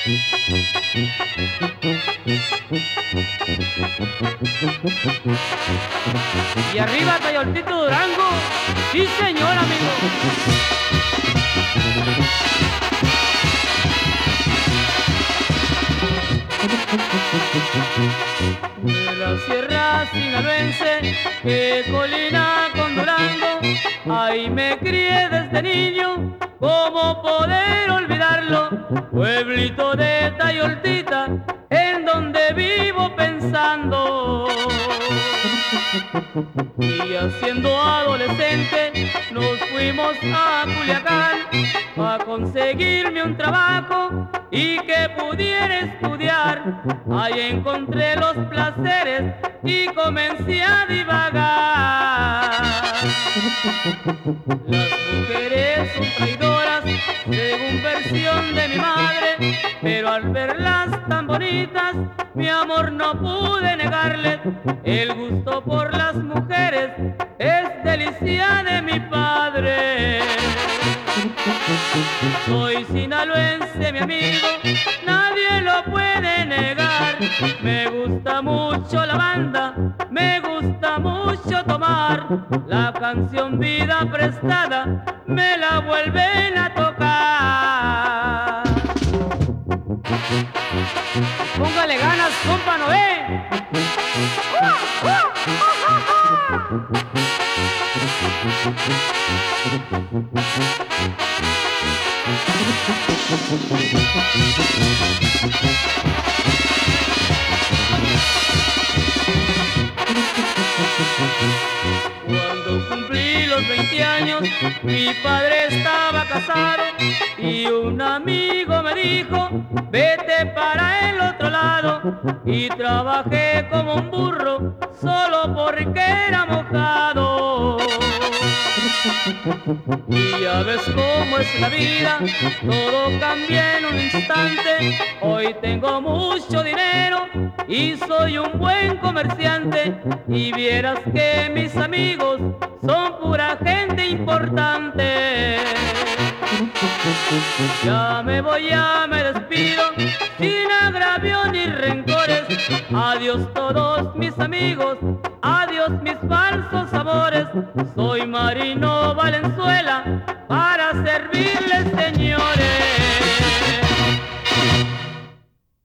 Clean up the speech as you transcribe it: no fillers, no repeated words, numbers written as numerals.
Y arriba Tayoltito Durango, sí señor amigo. De la sierra sinaloense que colina con Durango, ahí me crié desde niño, ¿cómo poder olvidarlo? Pueblito de Tayoltita, en donde vivo pensando. Y siendo adolescente nos fuimos a Culiacán a conseguirme un trabajo y que pudiera estudiar. Ahí encontré los placeres y comencé a divagar. Las mujeres son traidoras, según versión de mi madre, pero al verlas tan bonitas, mi amor no pude negarles. El gusto por las mujeres es delicia de mi padre. Soy sinaloense, mi amigo, nadie lo puede negar. Me gusta mucho la banda, me gusta mucho tomar. La canción Vida Prestada me la vuelven a tocar. Póngale ganas, compa Noé. Cuando cumplí los 20 años, mi padre estaba casado y un amigo me dijo, vete para el otro lado. Y trabajé como un burro solo porque era mojado. Y ya ves cómo es la vida, todo cambia en un instante. Hoy tengo mucho dinero y soy un buen comerciante. Y vieras que mis amigos son pura gente importante. Ya me voy, ya me despido, sin agravio ni rencores. Adiós todos mis amigos, adiós mis falsos amores. Soy Marino Valenzuela para servirles